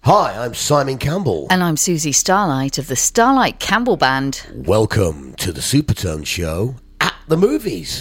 Hi, I'm Simon Campbell. And I'm Susie Starlight of the Starlight Campbell Band. Welcome to the Supertone Show at the movies.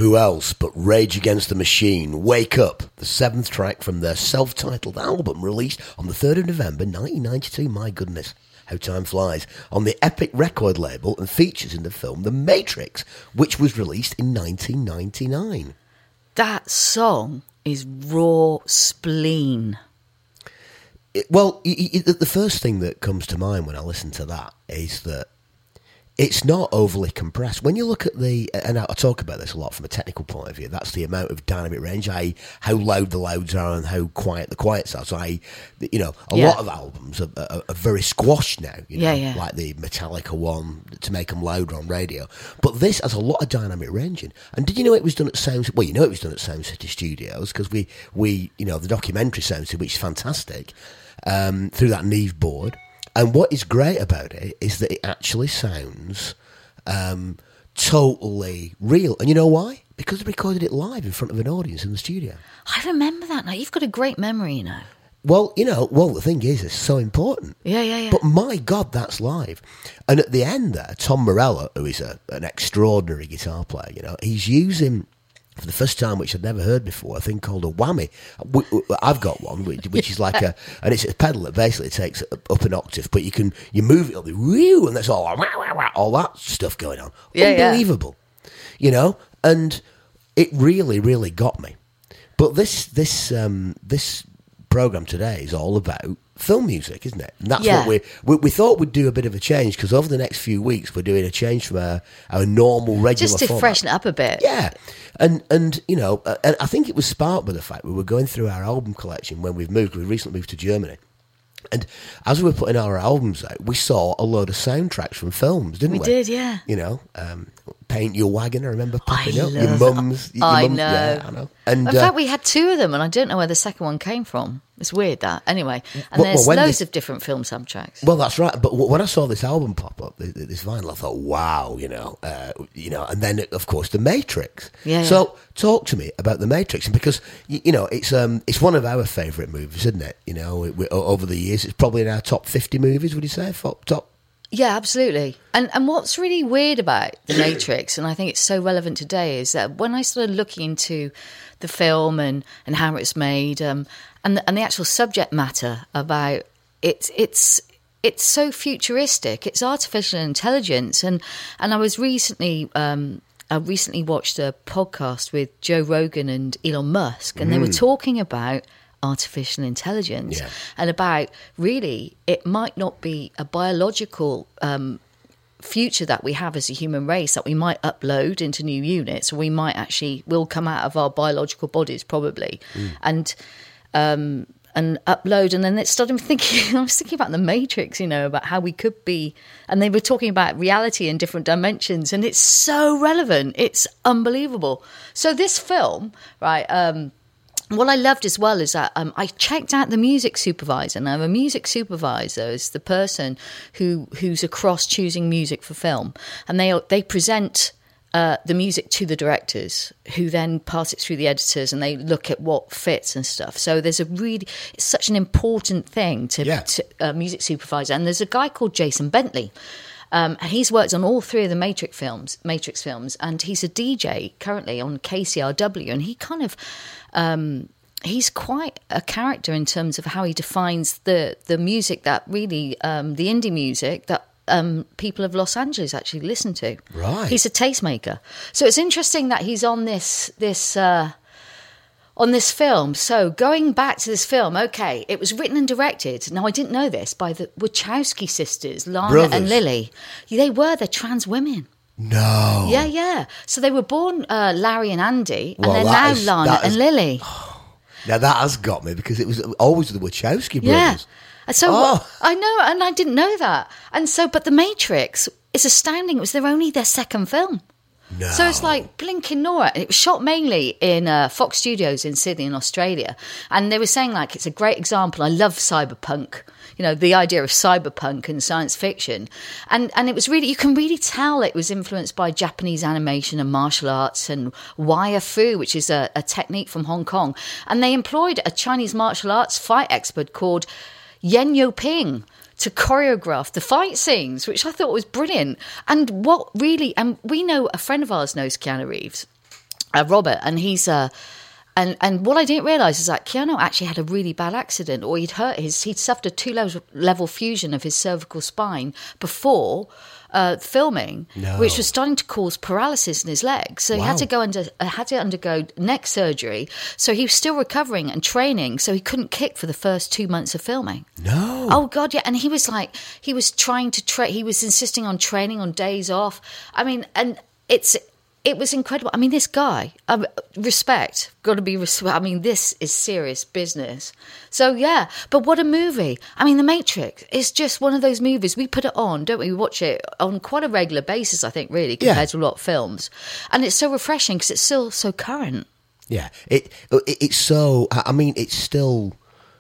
Who else but Rage Against the Machine? Wake Up, the 7th track from their self-titled album released on the 3rd of November 1992. My goodness, how time flies. On the Epic record label and features in the film The Matrix, which was released in 1999. That song is raw spleen. The first thing that comes to mind when I listen to that is that it's not overly compressed. When you look at and I talk about this a lot from a technical point of view, that's the amount of dynamic range, i.e. how loud the louds are and how quiet the quiets are. So, a lot of albums are very squashed now, like the Metallica one, to make them louder on radio. But this has a lot of dynamic ranging. And did you know it was done at Sound City? Well, you know it was done at Sound City Studios, because we the documentary Sound City, which is fantastic, through that Neve board. And what is great about it is that it actually sounds totally real. And you know why? Because they recorded it live in front of an audience in the studio. I remember that now. You've got a great memory, Well, the thing is, it's so important. Yeah. But my God, that's live. And at the end there, Tom Morello, who is an extraordinary guitar player, he's using, for the first time, which I'd never heard before, a thing called a whammy. I've got one, which is like and it's a pedal that basically takes up an octave, but you move it up, and that's all that stuff going on. Unbelievable, and it really, really got me. But this program today is all about film music, isn't it? And that's what we thought we'd do a bit of a change, because over the next few weeks we're doing a change from our normal regular just to format. Freshen it up a bit. Yeah, and I think it was sparked by the fact we were going through our album collection when we recently moved to Germany. And as we were putting our albums out, we saw a load of soundtracks from films, didn't we? We did, yeah. Paint Your Wagon, I remember popping up. Your mum's. I know. Yeah, I know. And, in fact, we had 2 of them, and I don't know where the second one came from. It's weird, that. Anyway, and there's loads of different film soundtracks. Well, that's right. But when I saw this album pop up, this vinyl, I thought, wow, and then, of course, The Matrix. Yeah. So talk to me about The Matrix, and because, it's one of our favourite movies, isn't it? Over the years, it's probably in our top 50 movies, would you say? Top? Yeah, absolutely. And what's really weird about The Matrix, and I think it's so relevant today, is that when I started looking into the film and how it's made, and the actual subject matter about it's so futuristic. It's artificial intelligence, and I was recently watched a podcast with Joe Rogan and Elon Musk, and they were talking about artificial intelligence and about, really, it might not be a biological future that we have as a human race, that we might upload into new units, or we might will come out of our biological bodies probably and upload. And then it started thinking, I was thinking about The Matrix, about how we could be, and they were talking about reality in different dimensions, and it's so relevant. It's unbelievable. So this film, right, what I loved as well is that I checked out the music supervisor. Now, a music supervisor is the person who's across choosing music for film, and they present the music to the directors, who then pass it through the editors, and they look at what fits and stuff. So it's such an important thing to music supervisor. And there's a guy called Jason Bentley. And he's worked on all 3 of the Matrix films, and he's a DJ currently on KCRW, and he kind of he's quite a character in terms of how he defines the music that really the indie music that people of Los Angeles actually listen to. Right, he's a tastemaker. So it's interesting that he's on this film. So going back to this film, okay, it was written and directed. Now, I didn't know this, by the Wachowski sisters, Lana and Lily. They're trans women. No. Yeah. So they were born Larry and Andy, and they're now Lana and Lily. Now that has got me, because it was always the Wachowski brothers. Yeah. So I know, and I didn't know that. And so, but The Matrix is astounding. It was their second film. No. So it's like blinking Nora. It was shot mainly in Fox Studios in Sydney in Australia. And they were saying, like, it's a great example. I love cyberpunk, the idea of cyberpunk and science fiction. And it was really, you can really tell it was influenced by Japanese animation and martial arts and wire fu, which is a technique from Hong Kong. And they employed a Chinese martial arts fight expert called Yen Yoping to choreograph the fight scenes, which I thought was brilliant. And we know, a friend of ours knows Keanu Reeves, Robert, and he's and what I didn't realise is that Keanu actually had a really bad accident, or he'd suffered a 2-level fusion of his cervical spine before filming, which was starting to cause paralysis in his legs. So he had to undergo neck surgery. So he was still recovering and training. So he couldn't kick for the first 2 months of filming. No. Oh God, yeah. And he was trying to he was insisting on training on days off. I mean, and it was incredible. I mean, this guy, respect, got to be respect. I mean, this is serious business. So, yeah, but what a movie. I mean, The Matrix is just one of those movies. We put it on, don't we? We watch it on quite a regular basis, I think, really, compared to a lot of films. And it's so refreshing because it's still so current. Yeah, it's so, I mean, it still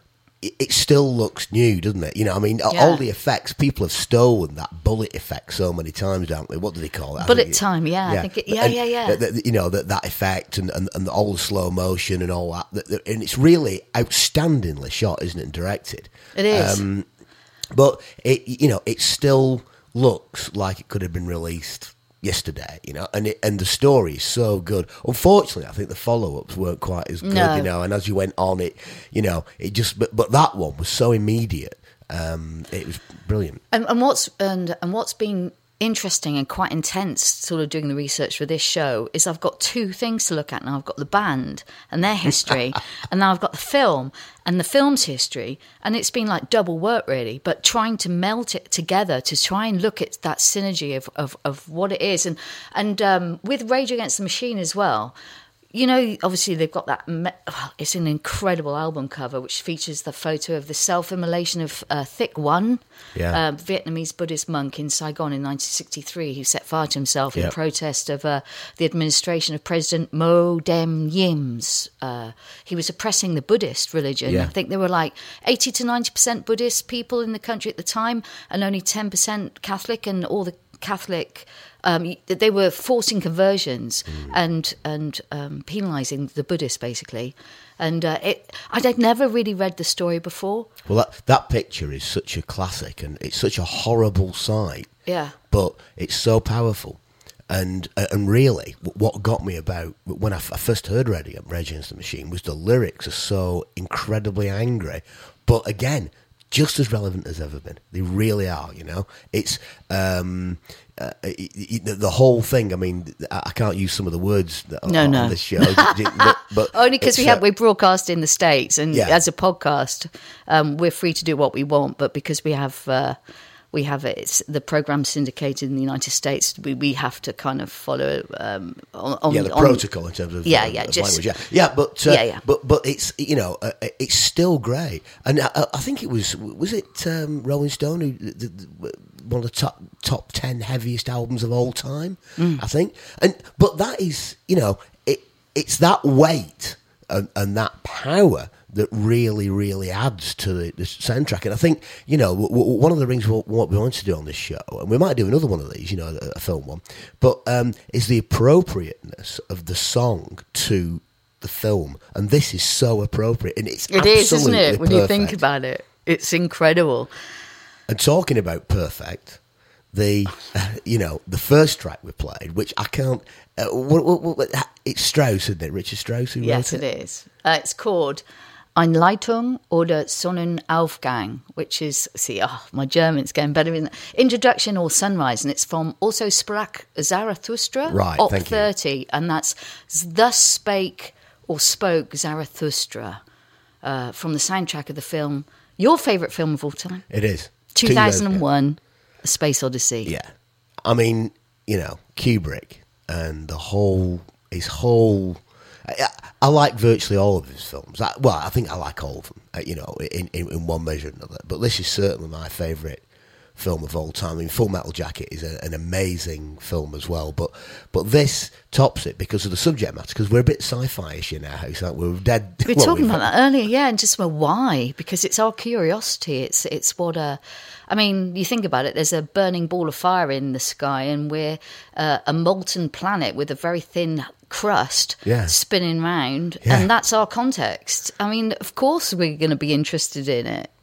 looks new, doesn't it? You know, I mean, all the effects, people have stolen that bullet effect so many times, don't they? What do they call it? Bullet time, yeah. I think yeah. You know, that effect and all the slow motion and all that. And it's really outstandingly shot, isn't it, and directed? It is. But, it still looks like it could have been released yesterday, you know, and the story is so good. Unfortunately, I think the follow-ups weren't quite as good, you know, and as you went on, it just, but that one was so immediate. It was brilliant. And what's been interesting and quite intense sort of doing the research for this show is I've got two things to look at now. I've got the band and their history and now I've got the film and the film's history, and it's been like double work really, but trying to melt it together to try and look at that synergy of what it is, and with Rage Against the Machine as well. You know, obviously they've got that. It's an incredible album cover which features the photo of the self-immolation of Thich One, Vietnamese Buddhist monk in Saigon in 1963, who set fire to himself in protest of the administration of President Mo Dem Yims. He was oppressing the Buddhist religion. I think there were like 80 to 90% Buddhist people in the country at the time, and only 10% Catholic, and all the Catholic. They were forcing conversions and penalising the Buddhists, basically. And I'd never really read the story before. Well, that picture is such a classic, and it's such a horrible sight. Yeah. But it's so powerful. And really, what got me about when I first heard Rage Against the Machine was the lyrics are so incredibly angry. But again, just as relevant as ever been. They really are, you know. It's the whole thing. I mean, I can't use some of the words on this show, but only because we broadcast in the States, and as a podcast, we're free to do what we want. But because we have it's the program syndicated in the United States, we have to kind of follow the protocol in terms of language. But it's it's still great, and I think it was it Rolling Stone who one of the top 10 heaviest albums of all time, I think, but that is it's that weight and that power that really, really adds to the soundtrack. And I think, one of the things what we want to do on this show, and we might do another one of these, a film one, but is the appropriateness of the song to the film. And this is so appropriate. And it is, isn't it? When perfect. You think about it, it's incredible. And talking about perfect, the first track we played, which I can't... it's Strauss, isn't it? Richard Strauss who wrote it? Yes, it is. It's called Einleitung oder Sonnenaufgang, which is, my German's getting better in Introduction or Sunrise, and it's from Also Sprach Zarathustra, Op 30, and that's Thus Spake or Spoke Zarathustra, from the soundtrack of the film, your favourite film of all time. It is. 2001, A Space Odyssey. Yeah. I mean, Kubrick and his whole... I like virtually all of his films. I think I like all of them, in one measure or another. But this is certainly my favourite film of all time. I mean, Full Metal Jacket is an amazing film as well. But this tops it because of the subject matter, because we're a bit sci-fi-ish in our house, aren't we? We're dead. We were talking about that earlier, and just why? Because it's our curiosity. It's what I mean, you think about it, there's a burning ball of fire in the sky, and we're a molten planet with a very thin crust spinning round, and that's our context. I mean, of course we're going to be interested in it.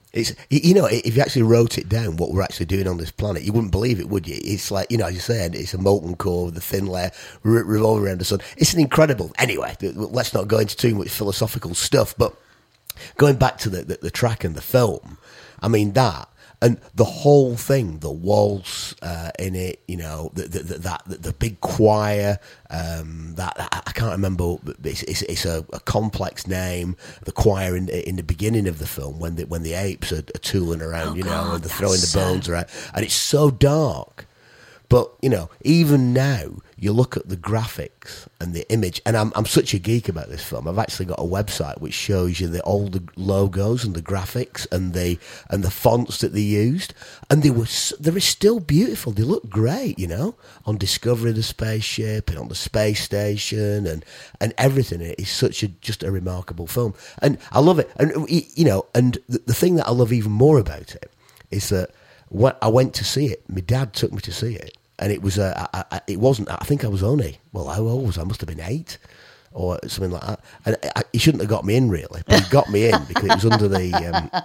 It's, you know, if you actually wrote it down, what we're actually doing on this planet, you wouldn't believe it, would you? It's like, you know, as you said, it's a molten core with a thin layer revolving around the sun. It's an incredible. Anyway, let's not go into too much philosophical stuff, but going back to the track and the film, I mean, that. And the whole thing, the waltz in it, you know, the big choir, that I can't remember. It's a complex name. The choir in the beginning of the film when the apes are tooling around, you know, and they're throwing the bones around, and it's so dark. But, you know, even now, you look at the graphics and the image, and I'm such a geek about this film. I've actually got a website which shows you all the logos and the graphics and the fonts that they used, and they were still beautiful. They look great, you know, on Discovery, the spaceship, and on the space station, and everything. It is just a remarkable film, and I love it. And you know, and the thing that I love even more about it is that when I went to see it, my dad took me to see it. And it was it wasn't. I think I was only. Well, how old was I? Must have been 8 or something like that. And he shouldn't have got me in really, but he got me in because it was under the.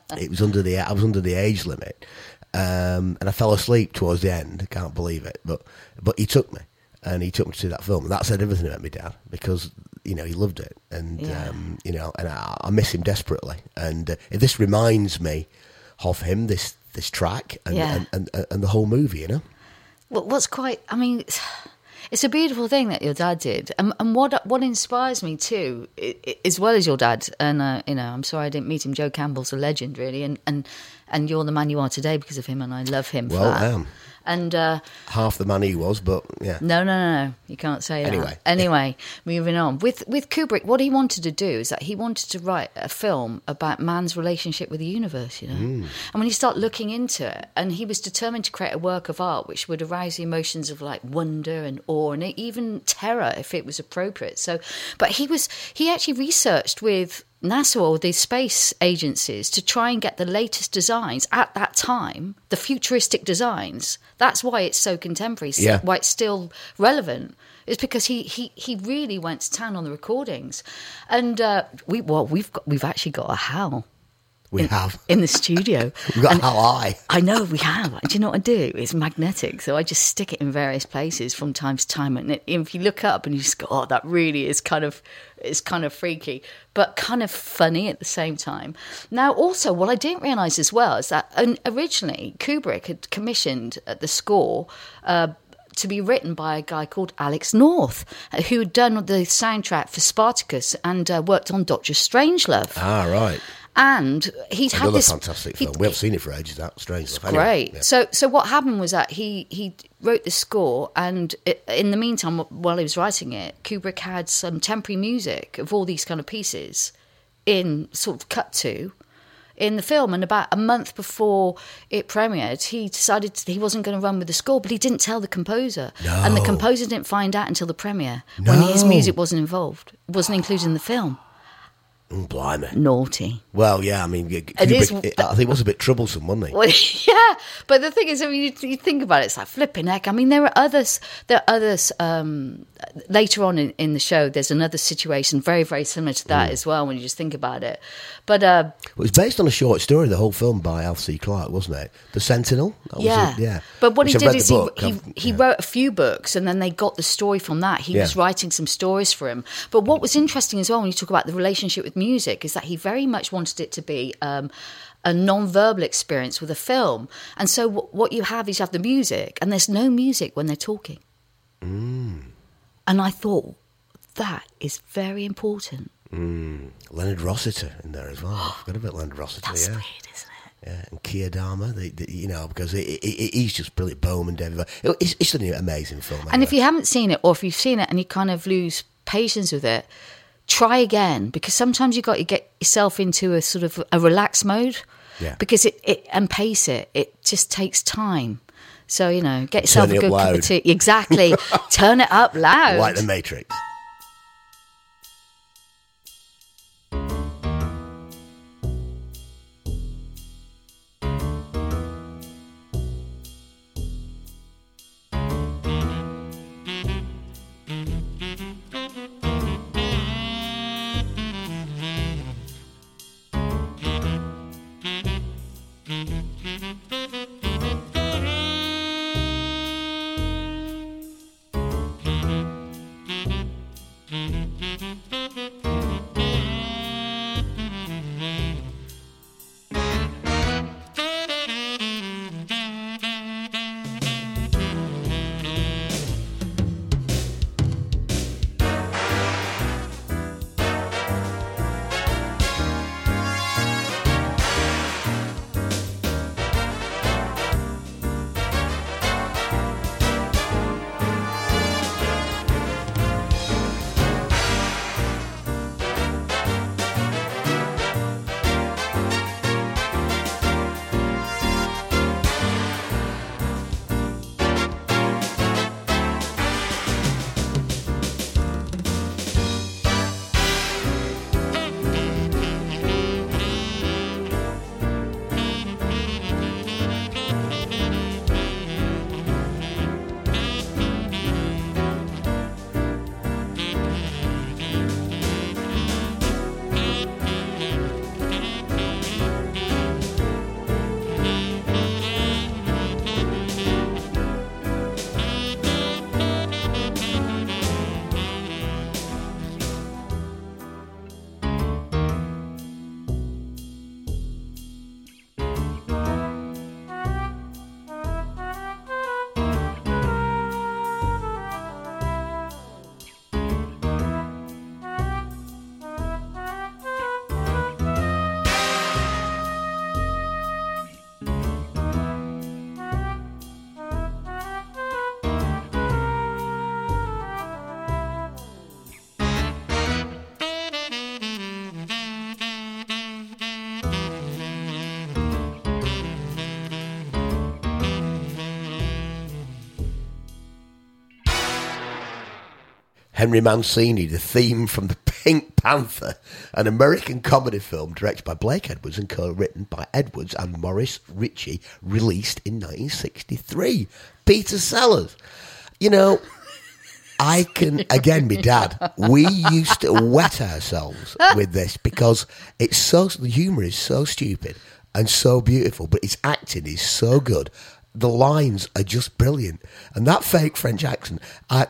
I was under the age limit, and I fell asleep towards the end. I can't believe it, but he took me, and he took me to see that film. And that said everything about my dad because you know he loved it, and you know, and I miss him desperately. And this reminds me of him. This track and the whole movie, you know. Well, what's quite, I mean, it's a beautiful thing that your dad did. And what inspires me too, as well as your dad, and, you know, I'm sorry I didn't meet him, Joe Campbell's a legend, really, and you're the man you are today because of him, and I love him for that. Well, And half the man he was, but yeah. No, you can't say that. Anyway, moving on. With Kubrick, what he wanted to do is that he wanted to write a film about man's relationship with the universe, you know. And when you start looking into it, and he was determined to create a work of art which would arouse the emotions of like wonder and awe and even terror if it was appropriate. So, but he actually researched with NASA or the space agencies to try and get the latest designs at that time, the futuristic designs. That's why it's so contemporary, why it's still relevant. It's because he really went to town on the recordings. And we've actually got a HAL. We have. In the studio. We've got HAL I. I know, we have. Do you know what I do? It's magnetic. So I just stick it in various places from time to time. And if you look up and you just go, oh, that really is kind of freaky, but kind of funny at the same time. Now, also, what I didn't realise as well is that originally Kubrick had commissioned the score to be written by a guy called Alex North, who had done the soundtrack for Spartacus and worked on Doctor Strangelove. Ah, right. And he'd had this fantastic film. We haven't seen it for ages. That Strangelove. It's great. Yeah. So what happened was that he wrote the score, and in the meantime, while he was writing it, Kubrick had some temporary music of all these kind of pieces in sort of cut to in the film. And about a month before it premiered, he decided he wasn't going to run with the score, but he didn't tell the composer. No. And the composer didn't find out until the premiere when his music wasn't involved. It wasn't included in the film. Blimey. Naughty. Well, yeah, I mean, Kubrick, I think it was a bit troublesome, wasn't he? Well, yeah, but the thing is, I mean, you think about it, it's like flipping heck. I mean, there are others later on in the show, there's another situation very, very similar to that as well when you just think about it. But well, it was based on a short story, the whole film by Arthur C. Clarke, wasn't it? The Sentinel? Yeah. But what he did is he wrote a few books, and then they got the story from that. He was writing some stories for him. But what was interesting as well when you talk about the relationship with music is that he very much wanted it to be a non-verbal experience with a film. And so what you have is you have the music, and there's no music when they're talking. And I thought, that is very important. Leonard Rossiter in there as well. I forgot about Leonard Rossiter. That's weird, isn't it? Yeah, and Keir you know, because he's just brilliant. Bowman, David. It's an amazing film. Anyway. And if you haven't seen it, or if you've seen it and you kind of lose patience with it, try again, because sometimes you've got to get yourself into a sort of a relaxed mode. Yeah. Because it and pace it. It just takes time. So, you know, get yourself a good cup of tea. Exactly. Turn it up loud. Like the Matrix. Henry Mancini, the theme from The Pink Panther, an American comedy film directed by Blake Edwards and co-written by Edwards and Maurice Ritchie, released in 1963. Peter Sellers. You know, I can, again, my dad, we used to wet ourselves with this because it's so, the humour is so stupid and so beautiful, but its acting is so good. The lines are just brilliant, and that fake French accent, I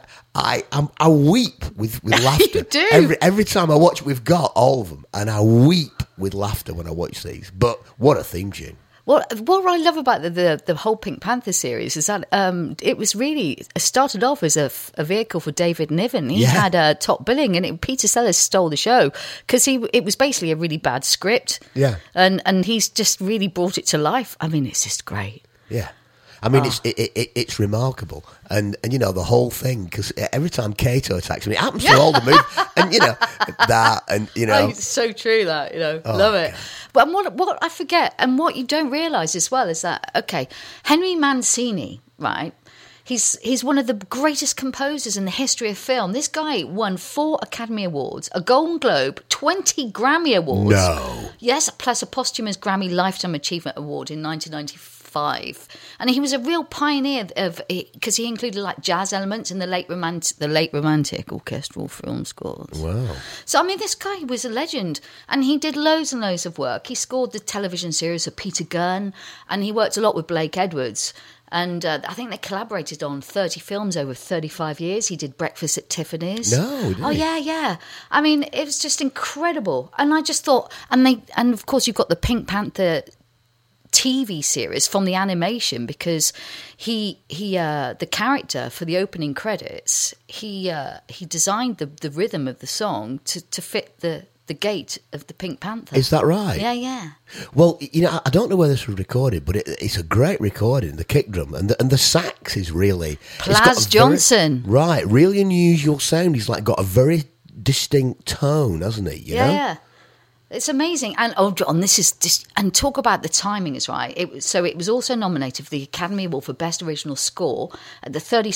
weep with laughter. You do. Every time I watch, we've got all of them, and I weep with laughter when I watch these. But what a theme tune! What I love about the whole Pink Panther series is that it was really started off as a vehicle for David Niven. He had a top billing, and Peter Sellers stole the show because it was basically a really bad script. Yeah, and he's just really brought it to life. I mean, it's just great. Yeah. I mean, it's remarkable, and you know the whole thing, because every time Kato attacks him, it happens to all the movies, and you know that, and you know, it's so true that love it. But what I forget, and what you don't realise as well, is that Henry Mancini, right? He's one of the greatest composers in the history of film. This guy won 4 Academy Awards, a Golden Globe, 20 Grammy Awards. No. Yes, plus a posthumous Grammy Lifetime Achievement Award in 1995. And he was a real pioneer because he included like jazz elements in the late romantic orchestral film scores. Wow. So I mean, this guy was a legend, and he did loads and loads of work. He scored the television series of Peter Gunn, and he worked a lot with Blake Edwards. And I think they collaborated on 30 films over 35 years. He did Breakfast at Tiffany's. No, did he? Yeah. I mean, it was just incredible. And I just thought, and of course you've got the Pink Panther TV series from the animation, because he the character for the opening credits, he designed the rhythm of the song to fit the gait of the Pink Panther. Is that right? Yeah. Well, you know, I don't know where this was recorded, but it's a great recording. The kick drum and the sax is really Plaz Johnson. Right, really unusual sound. He's like got a very distinct tone, hasn't he? You know? Yeah. It's amazing. And John, this is just, and talk about the timing is right. It was also nominated for the Academy Award for Best Original Score at the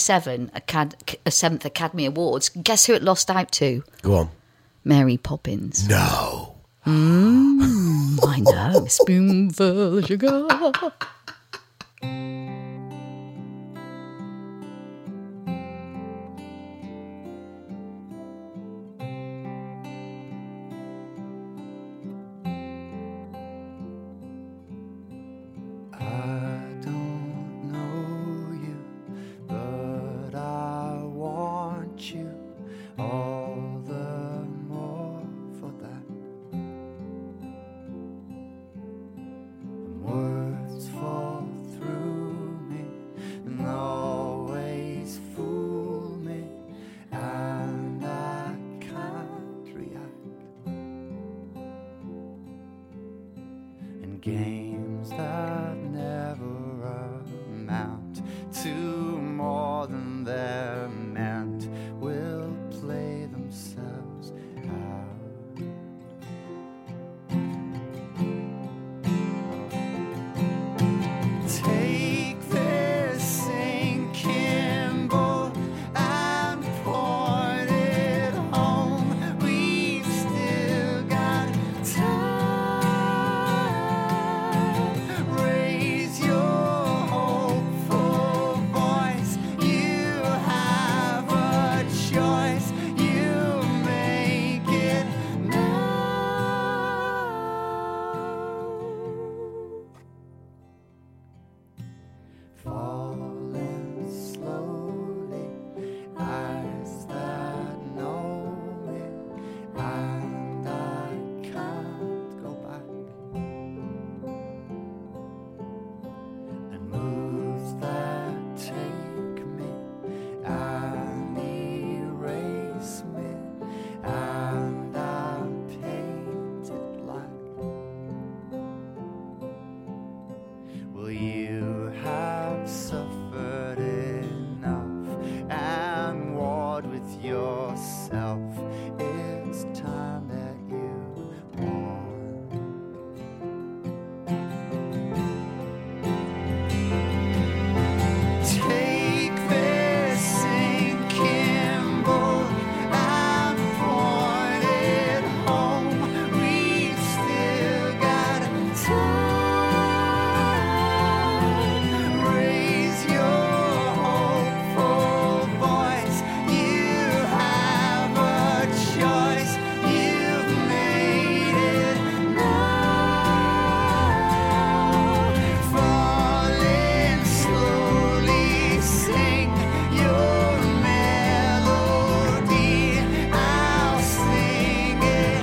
7th Academy Awards. Guess who it lost out to? Go on. Mary Poppins. No. I know. Spoonful of sugar. All games that never amount to more than they're meant will play themselves out. Take this sinking boat and point it home. We've still got time. Raise your hopeful voice. You have a choice. You make it now. Falling slowly, eyes that know me, and I can't go back. And moves that take me and erase me, and I paint it black. Will you have suffered enough and warred with yourself? It's time that you won. Take this sinking boat and point it home. We've still got time. Raise your hopeful voice. You have a choice. You've made it now. Falling slowly, sing your melody. I'll sing it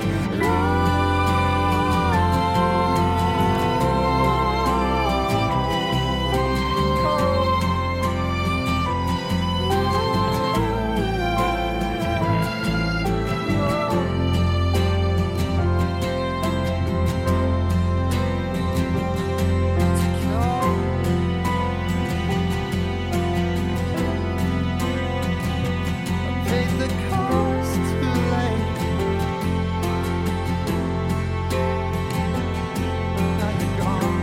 paid the cost too late. Now you're gone.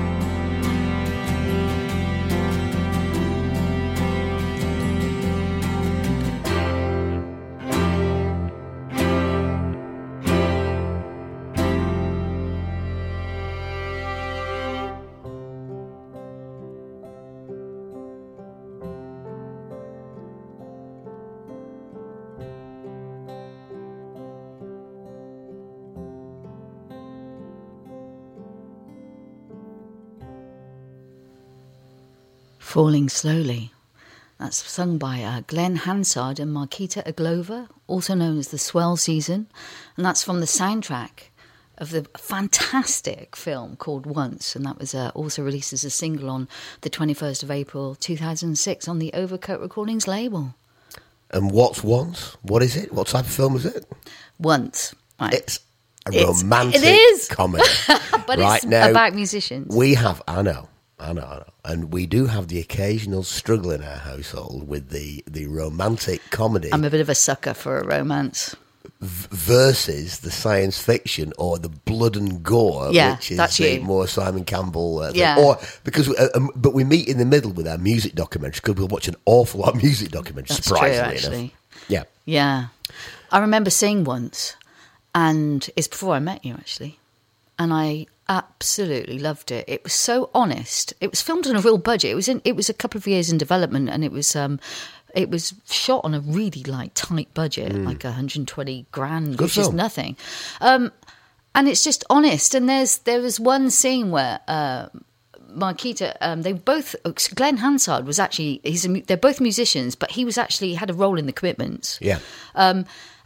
Falling Slowly. That's sung by Glenn Hansard and Markita Aglova, also known as The Swell Season. And that's from the soundtrack of the fantastic film called Once. And that was also released as a single on the 21st of April 2006 on the Overcoat Recordings label. And what's Once? What is it? What type of film is it? Once. Right. It's a romantic it is. comedy. But right it's now, about musicians. we have, I know. And we do have the occasional struggle in our household with the romantic comedy I'm a bit of a sucker for a romance. versus the science fiction or the blood and gore, Yeah, which is that's the you. more Simon Campbell thing. Yeah. Or because, but we meet in the middle with our music documentaries because we'll watch an awful lot of music documentaries. That's true, surprisingly actually. enough. Yeah. Yeah. I remember seeing Once, and it's before I met you, actually. And I absolutely loved it. It was so honest. It was filmed on a real budget. It was a couple of years in development, and it was shot on a really tight budget, like 120 grand, Good which is film. nothing. And it's just honest. And there was one scene where Markita, they both, Glenn Hansard was actually, they're both musicians, but he was actually had a role in the Commitments. Yeah.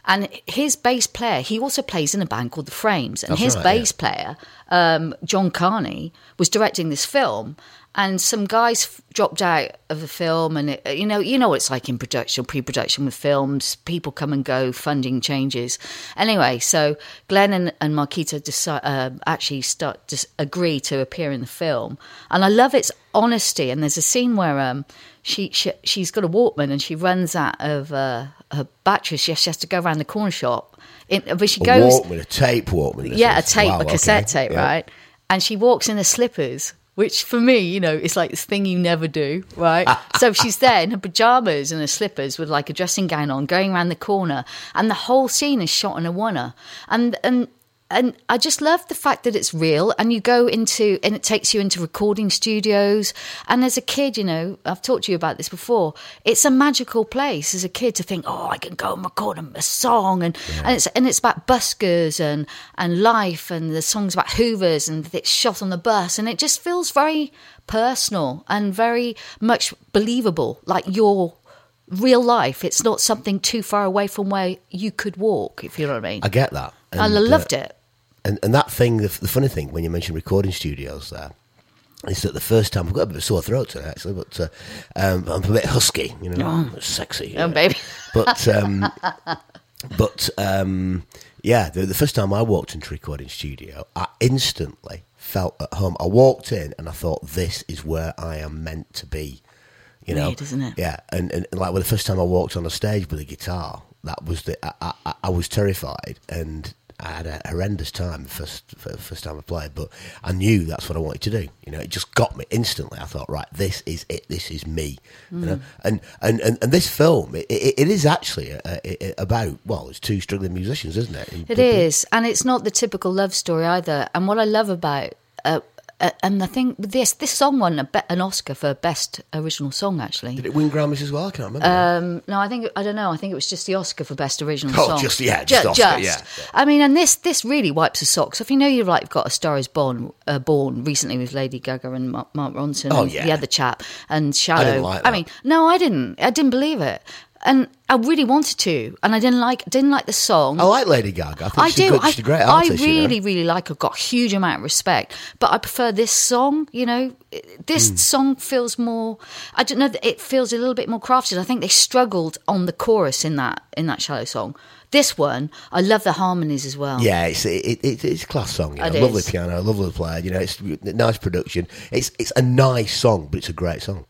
And his bass player, he also plays in a band called The Frames. And That's his right, bass player, John Carney, was directing this film. And some guys dropped out of the film, and you know what it's like in production, pre-production with films. People come and go, funding changes. Anyway, so Glenn and Marquita actually agree to appear in the film, and I love its honesty. And there's a scene where she's got a Walkman and she runs out of her batteries. She has to go around the corner shop, but she goes A tape Walkman. a tape, Wow, a cassette okay. tape, Yeah. right? And she walks in her slippers, which for me, it's like this thing you never do, right? So she's there in her pajamas and her slippers with like a dressing gown on, going around the corner, and the whole scene is shot in a oneer. And I just love the fact that it's real, and you go into, and it takes you into recording studios. And as a kid, I've talked to you about this before, it's a magical place as a kid to think, oh, I can go and record a song. And it's about buskers and life, and the song's about Hoovers, and it's shot on the bus. And it just feels very personal and very much believable, like your real life. It's not something too far away from where you could walk, if you know what I mean. I get that. And I loved it. And that thing, the funny thing, when you mention recording studios there, is that the first time, I've got a bit of a sore throat today, actually, but I'm a bit husky, sexy. Oh, baby. But, the first time I walked into a recording studio, I instantly felt at home. I walked in and I thought, this is where I am meant to be. Weird, isn't it? Yeah, and like the first time I walked on a stage with a guitar, that was I was terrified, and I had a horrendous time the first time I played, but I knew that's what I wanted to do. It just got me instantly. I thought, right, this is it. This is me. And this film, it is actually about, it's two struggling musicians, isn't it? It is, and it's not the typical love story either. And what I love about and I think this song won an Oscar for Best Original Song, actually. Did it win Grammys as well? I can't remember. No, I don't know. I think it was just the Oscar for Best Original Oh, Song. just Oscar, yeah. I mean, and this really wipes the socks. If you've got A Star Is Born recently with Lady Gaga and Mark Ronson and the other chap and Shallow. I didn't like that. I mean, no, I didn't. I didn't believe it. And I really wanted to, and I didn't like the song. I like Lady Gaga. I think she's good. She's a great artist. I really like her. I've got a huge amount of respect, but I prefer this song. This song feels more. I don't know. It feels a little bit more crafted. I think they struggled on the chorus in that Shallow song. This one, I love the harmonies as well. Yeah, it's a class song. Lovely piano, lovely player. It's nice production. It's a nice song, but it's a great song.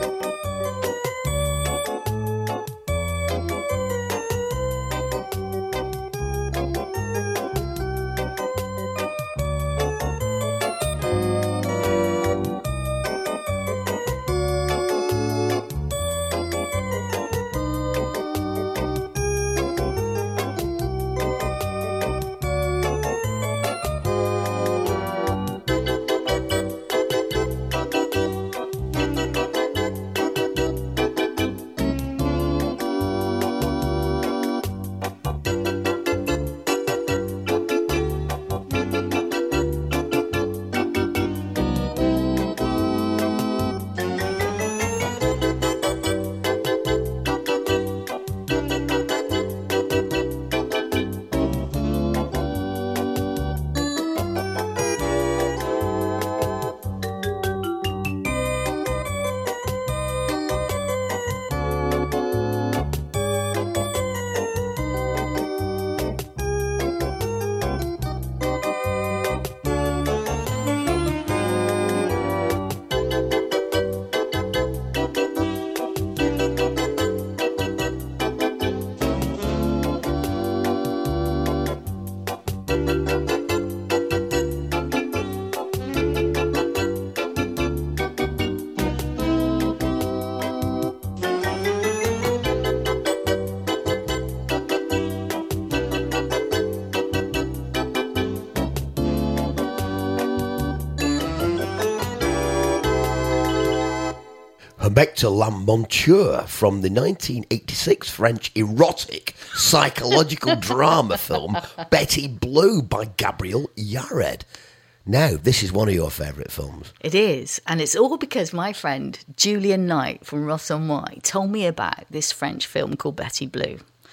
Hector Lamonture from the 1986 French erotic psychological drama film Betty Blue by Gabriel Yared. Now, this is one of your favourite films. It is, and it's all because my friend Julian Knight from Ross on Wye told me about this French film called Betty Blue.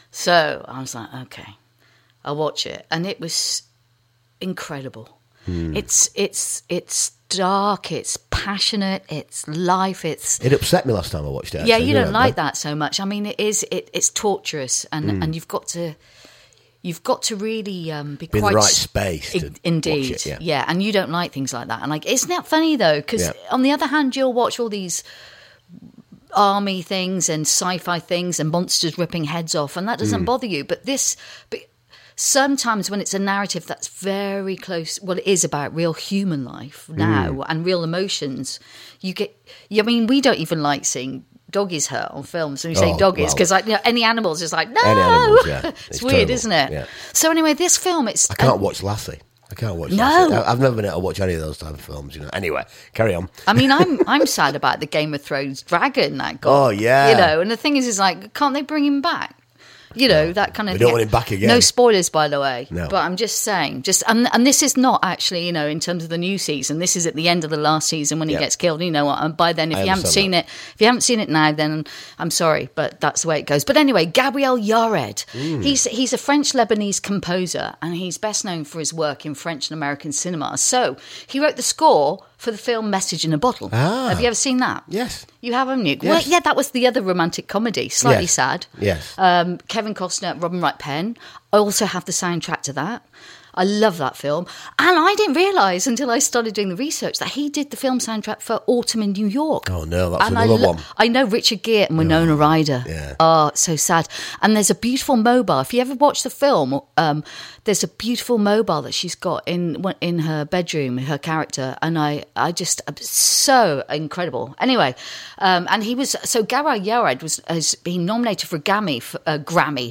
So I was like, okay, I'll watch it. And it was incredible. It's dark, it's passionate, it's life, it's... It upset me last time I watched it. Yeah, actually, you didn't don't it? like that so much. I mean, it's torturous, and you've got to really be Be in quite the right space to indeed, watch it, yeah. And you don't like things like that. And like, isn't that funny though? Because Yeah. on the other hand, you'll watch all these army things and sci-fi things and monsters ripping heads off, and that doesn't bother you. But sometimes when it's a narrative that's very close, well, it is about real human life now and real emotions, I mean, we don't even like seeing doggies hurt on films. And we say doggies because any animals is like, no! Any animals, yeah. It's weird, terrible, isn't it? yeah. So anyway, this film, it's... I can't watch Lassie. I can't watch No. Lassie. I've never been able to watch any of those type of films, Anyway, carry on. I mean, I'm sad about the Game of Thrones dragon that got... Oh, yeah. And the thing is like, can't they bring him back? That kind of... We don't want him back again. No spoilers, by the way. No. But I'm just saying, and this is not actually, in terms of the new season, this is at the end of the last season when he Yeah. gets killed. You know what? And by then, if I you haven't seen understand it now, then I'm sorry, but that's the way it goes. But anyway, Gabriel Yared, he's a French-Lebanese composer, and he's best known for his work in French and American cinema. So he wrote the score for the film Message in a Bottle. Ah. Have you ever seen that? Yes. You have, haven't you? Yes. Well, yeah, that was the other romantic comedy, slightly Yes. sad. Yes. Kevin Costner, Robin Wright Penn. I also have the soundtrack to that. I love that film. And I didn't realise until I started doing the research that he did the film soundtrack for Autumn in New York. Oh, no, that's And another one. I know Richard Gere and Winona Ryder. Yeah. Oh, it's so sad. And there's a beautiful mobile. If you ever watch the film, there's a beautiful mobile that she's got in her bedroom, her character. And I just, so incredible. Anyway, and he was, so Gabriel Yared has been nominated for a Grammy. A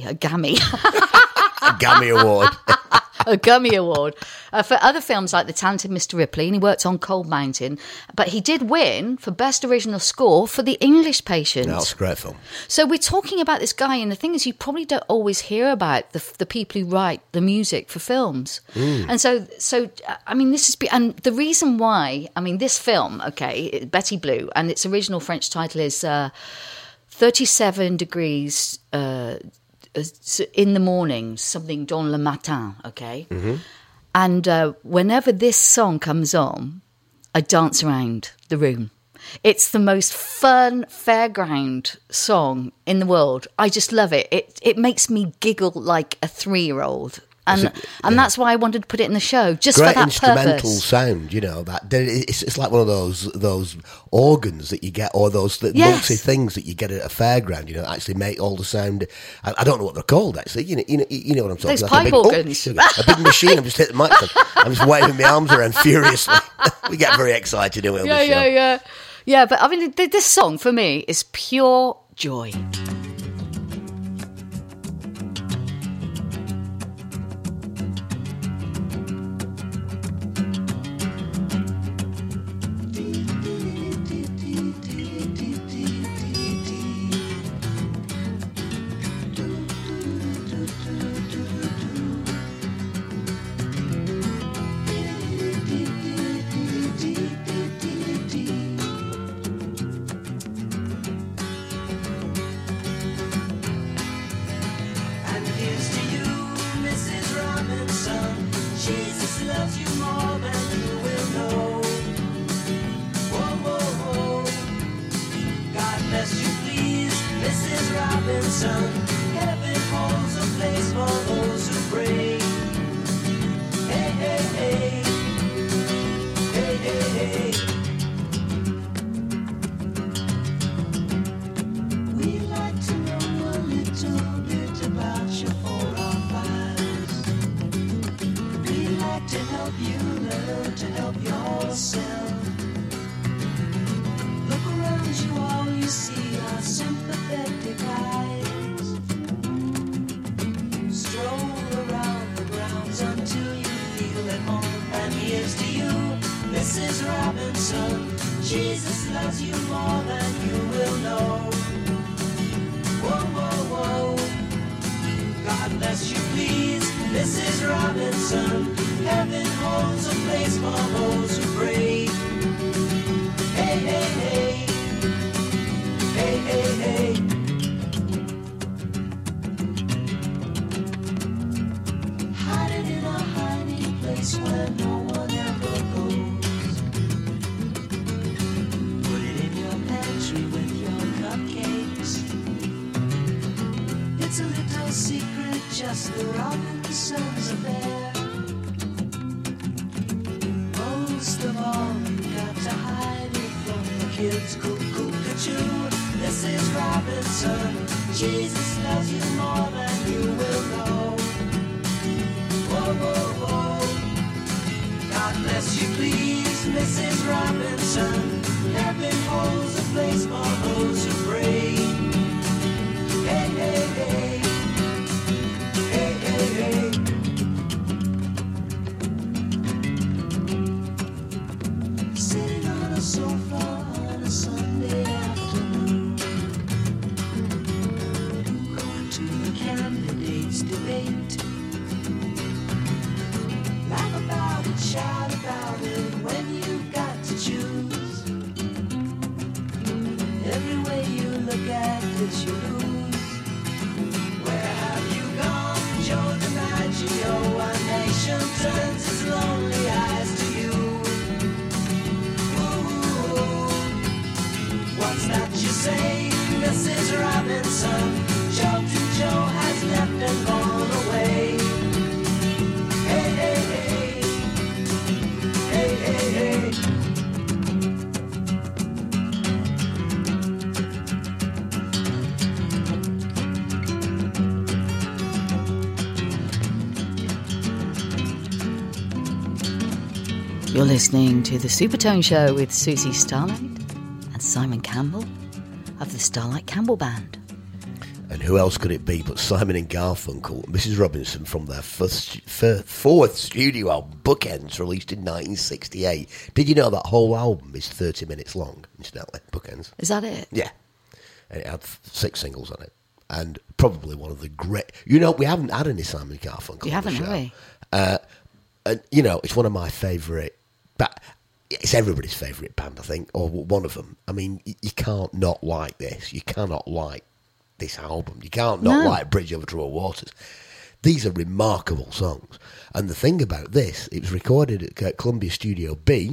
Gammy Award. a Gummy Award for other films like The Talented Mr. Ripley, and he worked on Cold Mountain. But he did win for Best Original Score for The English Patient. That's a great film. So we're talking about this guy, and the thing is, you probably don't always hear about the people who write the music for films. And so I mean, this is, and the reason why, I mean, this film, okay, Betty Blue, and its original French title is 37 degrees in the morning, something dans le matin, okay? And whenever this song comes on, I dance around the room. It's the most fun fairground song in the world. I just love it. It makes me giggle like a 3-year-old. And that's why I wanted to put it in the show, just Great for that instrumental purpose. sound, that it's like one of those organs that you get, or those Yes. multi things that you get at a fairground. That actually make all the sound. I don't know what they're called actually. You know what I'm talking Those about. pipe a big, organs. sugar, a big machine. I'm just hitting the microphone. I'm just waving my arms around furiously. We get very excited doing this show. Yeah, but I mean, this song for me is pure joy. And here's to you, Mrs. Robinson. Jesus loves you more than you will know. Whoa, whoa, whoa. God bless you, please, Mrs. Robinson. Heaven holds a place for those who pray. Hey, hey, hey. Hey, hey, hey. We'd like to know a little bit about you for our files. We'd like to help you learn to help yourself. Look around you, all you see are sympathetic eyes. Stroll around the grounds until you feel at home. And here's to you, Mrs. Robinson. Jesus loves you more than you will know. Whoa, whoa, whoa. God bless you, please, Mrs. Robinson. Heaven holds a place for those who pray. Hey, hey, hey. Hey, hey, hey. sons are fair. Most of all, you got to hide it from the kids. Cuckoo-cuckoo, Mrs. Robinson. Jesus loves you more than you will know. Whoa, whoa, whoa. God bless you, please, Mrs. Robinson. Heaven holds a place for those who pray. Hey, hey, hey. Hey, hey, hey. Sitting on a sofa on a Sunday afternoon, going to the candidates' debate. Laugh about it, shout about it when you've got to choose. Every way you look at it, you lose. Where have you gone, Joe DiMaggio? Our nation turns its lonely eyes to you. Ooh, what's that you say, Mrs. Robinson? Joe has left and gone away. Hey, hey, hey. Hey, hey, hey. You're listening to The Supertone Show with Susie Starlight and Simon Campbell of the Starlight Campbell Band. And who else could it be but Simon and Garfunkel, Mrs. Robinson, from their fourth studio album, Bookends, released in 1968. Did you know that whole album is 30 minutes long, incidentally, Bookends? Is that it? Yeah. And it had 6 singles on it. And probably one of the great... You know, we haven't had any Simon and Garfunkel We on the haven't, show. have we? And, you know, it's one of my favourite... But it's everybody's favourite band, I think, or one of them. I mean, you can't not like this. You cannot like this album. You can't not like Bridge Over Troubled Waters. These are remarkable songs. And the thing about this, it was recorded at Columbia Studio B,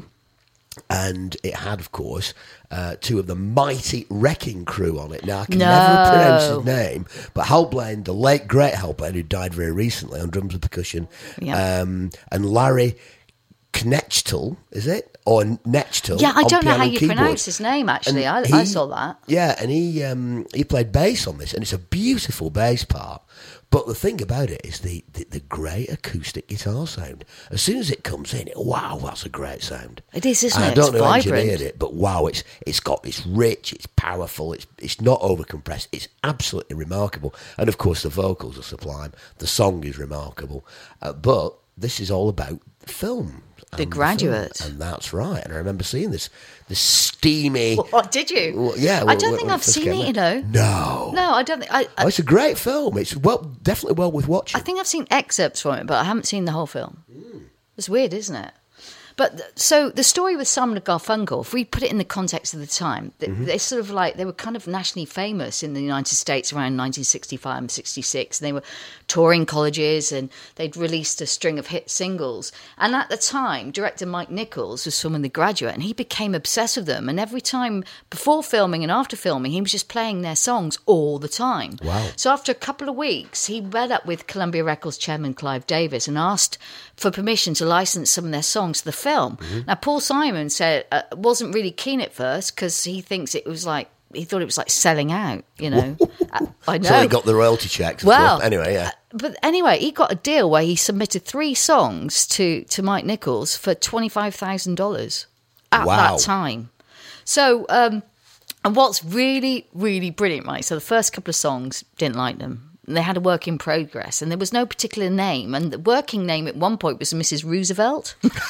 and it had, of course, 2 of the mighty Wrecking Crew on it. Now, I can never pronounce his name, but Hal Blaine, the late, great Hal Blaine, who died very recently on drums and percussion, and Larry Knechtel, is it? Or Knechtel? Yeah, I on don't know piano how and you keyboard. pronounce his name, actually. And I saw that. Yeah, and he played bass on this, and it's a beautiful bass part. But the thing about it is the great acoustic guitar sound. As soon as it comes in, wow, that's a great sound. It is, isn't And it? I don't It's know who vibrant. engineered it, but wow, it's rich, it's powerful, it's not overcompressed, it's absolutely remarkable. And of course, the vocals are sublime. The song is remarkable. But this is all about film. The and Graduate. film. And that's right. And I remember seeing this steamy... Oh, did you? Well, yeah. I don't when think it I've first seen came it, out. you know. No. No, I don't think... Oh, it's a great film. It's definitely well worth watching. I think I've seen excerpts from it, but I haven't seen the whole film. It's weird, isn't it? But so the story with Simon and Garfunkel, if we put it in the context of the time, they sort of like, they were kind of nationally famous in the United States around 1965 and 66. They were touring colleges and they'd released a string of hit singles. And at the time, director Mike Nichols was filming The Graduate and he became obsessed with them. And every time before filming and after filming, he was just playing their songs all the time. Wow. So after a couple of weeks, he met up with Columbia Records chairman Clive Davis and asked for permission to license some of their songs to the film. Now, Paul Simon said wasn't really keen at first because he thinks it was like, he thought it was like selling out, you know. I know. So he got the royalty checks. Well, anyway, yeah. But anyway, he got a deal where he submitted 3 songs to Mike Nichols for $25,000 at that time. So, and what's really, really brilliant, right? So the first couple of songs, didn't like them. They had a work in progress and there was no particular name. And the working name at one point was Mrs. Roosevelt.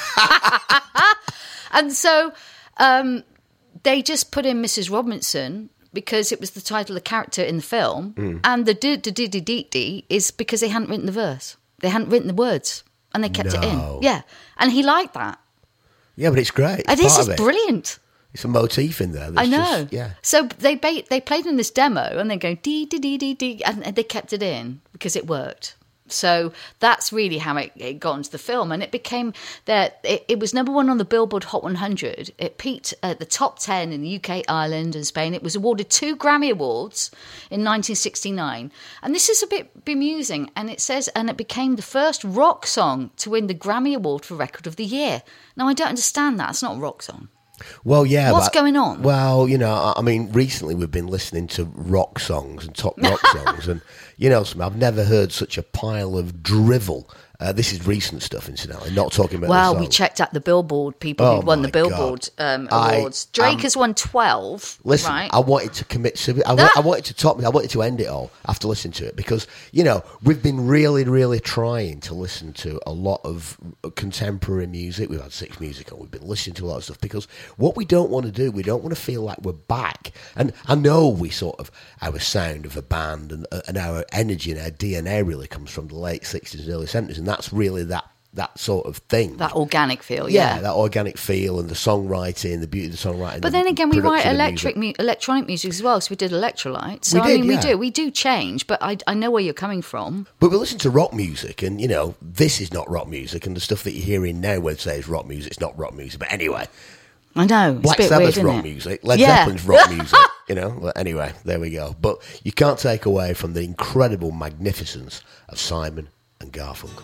And so they just put in Mrs. Robinson because it was the title of the character in the film. And the do-do-do-do-do is because they hadn't written the verse. They hadn't written the words. And they kept it in. Yeah. And he liked that. Yeah, but it's great. It's This part is of it. brilliant. It's a motif in there. I know. Just, yeah. So they played in this demo and they go dee dee dee dee dee, and they kept it in because it worked. So that's really how it got into the film, and it became that it was number one on the Billboard Hot 100. It peaked at the top 10 in the UK, Ireland, and Spain. It was awarded 2 Grammy Awards in 1969, and this is a bit bemusing. And it says, and it became the first rock song to win the Grammy Award for Record of the Year. Now I don't understand that. It's not a rock song. Well, yeah. What's going on? Well, I mean, recently we've been listening to rock songs and top rock songs, and I've never heard such a pile of drivel. This is recent stuff, incidentally, not talking about. Well, the we song. checked out the Billboard people Oh, who won the my Billboard awards. Drake has won 12. Listen, right? I wanted to commit suicide. I wanted to top me. I wanted to end it all after listening to it because we've been really, really trying to listen to a lot of contemporary music. We've had 6 Music on. We've been listening to a lot of stuff because what we don't want to do, we don't want to feel like we're back. And I know we sort of our sound of a band and our energy and our DNA really comes from the late 60s and early 70s, and that's really that sort of thing. That organic feel, yeah, that organic feel and the songwriting, the beauty of the songwriting. But then again, we write production of music. electronic music as well. So we did Electrolyte. So We did, yeah. we do change. But I know where you're coming from. But we listen to rock music, and this is not rock music, and the stuff that you're hearing now, when say is rock music, it's not rock music. But anyway, I know it's Black a bit Sabbath's weird, rock isn't it? music, Led Yeah. Zeppelin's rock music. Well, anyway, there we go. But you can't take away from the incredible magnificence of Simon and Garfunkel.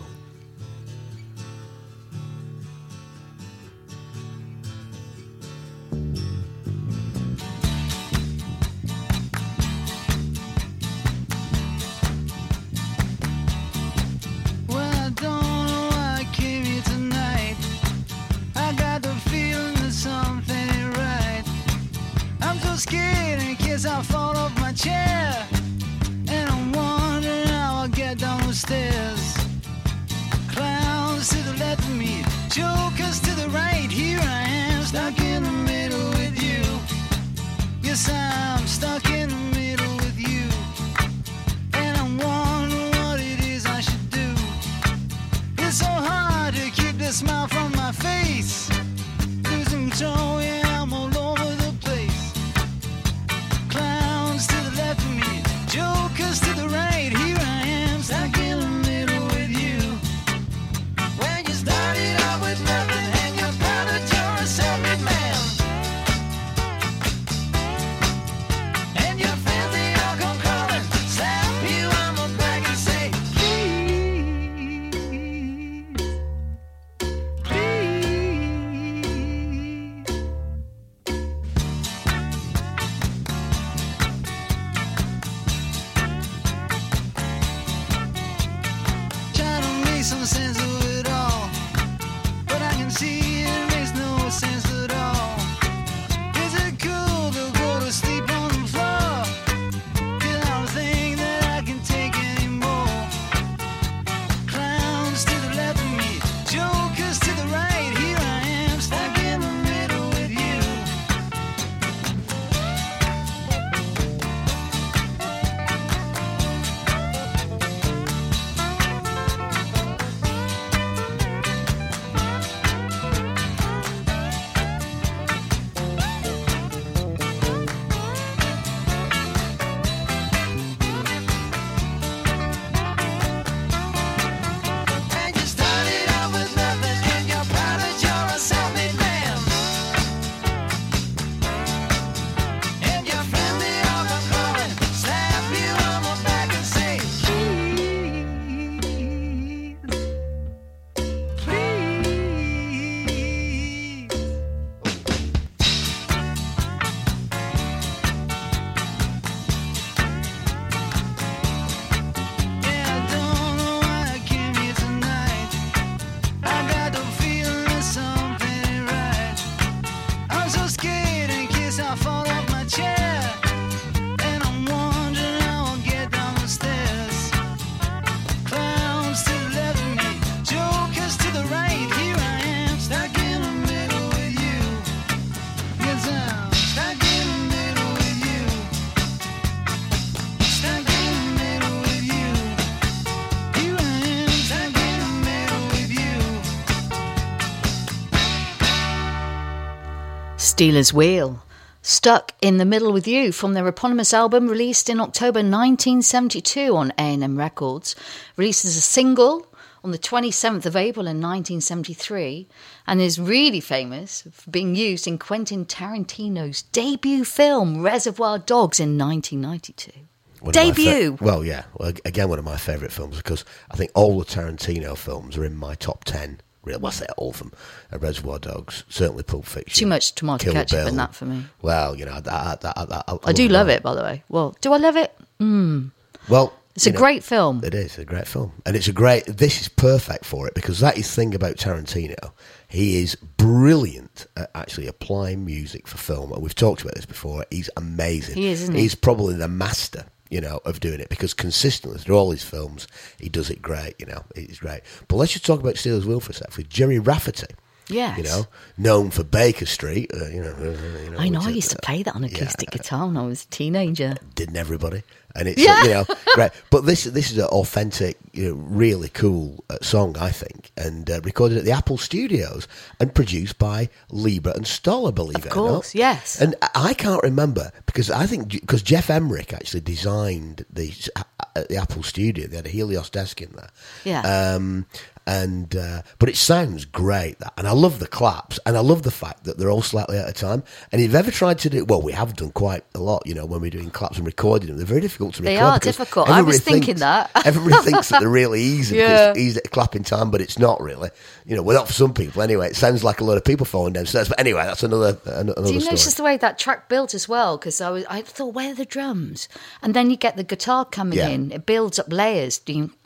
Well, I don't know why I came here tonight. I got the feeling that something ain't right. I'm so scared in case I fall off my chair. And I'm wondering how I'll get down the stairs. Clowns to the left of me, jokers to the right. Here I am, stuck in the middle with you. Yes, I'm stuck in the middle with you. And I'm wondering what it is I should do. It's so hard to keep the smile from my face. Losing control, yeah, I'm all over the place. Clowns to the left of me, jokers to the right. Here I am, stuck in the middle with you. When you started out with nothing and you're proud that you're a self-made man. And your friends, they all come crawling, slap you on the back and say, please, please. Try to make some sense of it all, but I can see it makes no sense at all. Is it cool to go to sleep on the floor? 'Cause I don't think that I can take anymore. Clowns to the left of me, jokers to the right. Here I am, stuck in the middle with you. And you started out with nothing, and you're proud that you're a self-made man. And your friends, they all come crawling, slap you on the back and say, please, please. Yeah, I don't know why I came here tonight. I got the feeling that something ain't right. I'm so scared in case I fall off my chair. And I'm wondering how I'll get down the stairs. Clowns to the left of me, jokers to the right. Here I am, stuck in the middle with you. Yes, I'm stuck in the middle with you. Stuck in the middle with you. Here I am, stuck in the middle with you. Stealers Wheel Stuck in the Middle with You from their eponymous album released in October 1972 on A&M Records, released as a single on the 27th of April in 1973, and is really famous for being used in Quentin Tarantino's debut film Reservoir Dogs in 1992. Debut! Well, again, one of my favourite films, because I think all the Tarantino films are in my top 10. Well, I say all of them. Reservoir Dogs, certainly Pulp Fiction. Too much tomato Kill ketchup Bill. in that for me. Well, you know, I do love it, by the way. Well, do I love it? Well, It's a great film. It is a great film, and this is perfect for it, because that is the thing about Tarantino. He is brilliant at actually applying music for film, and we've talked about this before. He's amazing. He is, isn't he? He's probably the master, you know, of doing it, because consistently through all his films, he does it great. You know, he's great. But let's just talk about Steelers Wheel for a sec with Jerry Rafferty. Yes. You know, known for Baker Street. I know, I used to play that on acoustic guitar when I was a teenager. Didn't everybody? And it's, you know, great. But this is an authentic, you know, really cool song, I think, and recorded at the Apple Studios and produced by Lieber and Stoller, believe it or not. Of course, yes. And I can't remember, because Jeff Emmerich actually designed at the Apple Studio. They had a Helios desk in there. Yeah. But it sounds great, that, and I love the claps, and I love the fact that they're all slightly out of time. And if you've ever tried to do, well, we have done quite a lot, you know, when we're doing claps and recording them, they're very difficult to record. They are difficult. I was thinking that. Everybody thinks that they're really easy, Yeah. because easy at clapping time, but it's not really. You know, well, not for some people anyway. It sounds like a lot of people falling downstairs, but anyway, that's another Do you story. notice the way that track built as well? Because I thought, where are the drums? And then you get the guitar coming in. It builds up layers.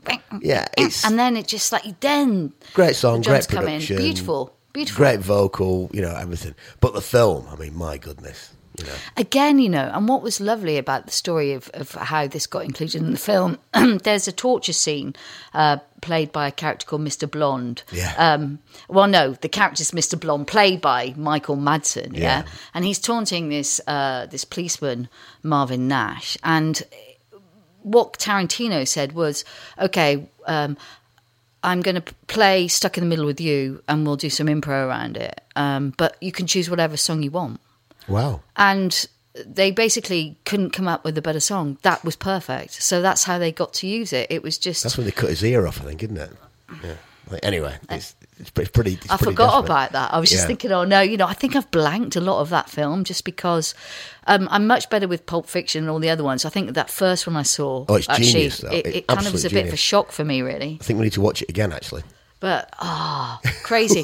And then it just Great song, the drums great come in. production, Beautiful. great vocal, you know, everything. But the film, I mean, my goodness, you know. Again, you know, and what was lovely about the story of how this got included in the film, there's a torture scene played by a character called Mr. Blonde. Yeah. Well, no, the character's Mr. Blonde, played by Michael Madsen, Yeah. And he's taunting this policeman, Marvin Nash, and what Tarantino said was, okay, I'm going to play Stuck in the Middle with You, and we'll do some improv around it, but you can choose whatever song you want. Wow. And they basically couldn't come up with a better song. That was perfect. So that's how they got to use it. It was just... That's when they cut his ear off, I think, isn't it? Yeah. Anyway, it's pretty. I forgot desperate. about that. I was just thinking, oh no, you know, I think I've blanked a lot of that film just because I'm much better with Pulp Fiction and all the other ones. I think that first one I saw, it's actually, genius, though. it kind of was a bit of a shock for me, really. I think we need to watch it again, actually. But crazy!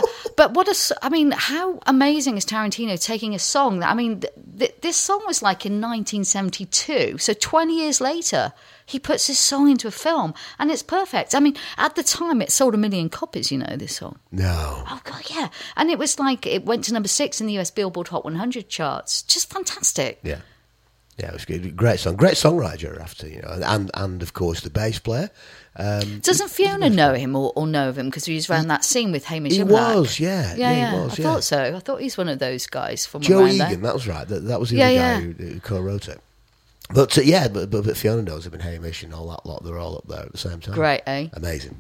How amazing is Tarantino taking a song that? I mean, this song was like in 1972, so 20 years later, he puts this song into a film, and it's perfect. I mean, at the time, it sold 1 million copies. You know, this song. No. Oh God, yeah! And it was like it went to number 6 in the US Billboard Hot 100 charts. Just fantastic. Yeah. Yeah, it was good. Great song. Great songwriter, after, you know, and of course the bass player. Doesn't Fiona know him or know of him because he was around that scene with Hamish? He Imlach? was, yeah. Yeah. He was, I thought so. I thought he's one of those guys from Joe around Egan, there. that was right. That was the other guy who co-wrote it. But but Fiona knows him and Hamish and all that lot. They're all up there at the same time. Great, eh? Amazing.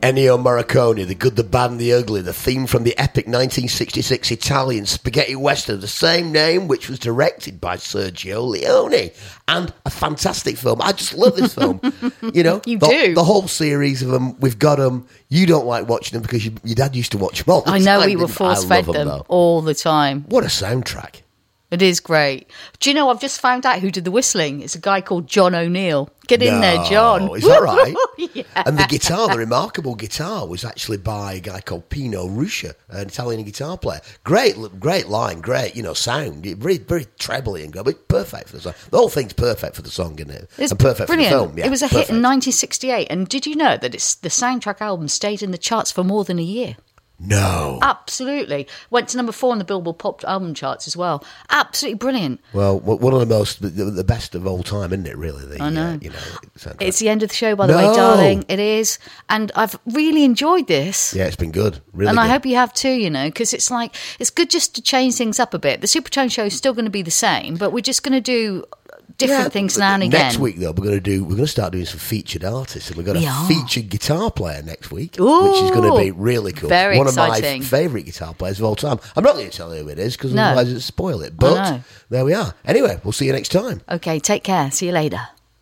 Ennio Morricone, The Good, the Bad and the Ugly, the theme from the epic 1966 Italian spaghetti western, the same name, which was directed by Sergio Leone. And a fantastic film. I just love this film. You know, You do. The whole series of them, we've got them. You don't like watching them because your dad used to watch them all the I time. know we were didn't he? I force-fed love them though. all the time. What a soundtrack. It is great. Do you know, I've just found out who did the whistling. It's a guy called John O'Neill. Get in there, John. Is that right? Yeah. And the guitar, the remarkable guitar, was actually by a guy called Pino Ruscia, an Italian guitar player. Great line, great, sound. Very, very trebly and good, but perfect for the song. The whole thing's perfect for the song, isn't it? It's and perfect brilliant. for the film. Yeah, it was a hit perfect. in 1968. And did you know that the soundtrack album stayed in the charts for more than a year? No. Absolutely. Went to number 4 on the Billboard Pop album charts as well. Absolutely brilliant. Well, one of the best of all time, isn't it, really? I know. Soundtrack. It's the end of the show, by the way, No. darling. It is. And I've really enjoyed this. Yeah, it's been good. Really And good. I hope you have too, because it's like, it's good just to change things up a bit. The Supertone show is still going to be the same, but we're just going to do different things now and again. Next week, though, we're going to start doing some featured artists, and we've got a We are. featured guitar player next week, Ooh, which is going to be really cool. very One exciting. of my favourite guitar players of all time. I'm not going to tell you who it is because No. otherwise it'll spoil it. I But know. there we are. Anyway, we'll see you next time. Okay, take care. See you later.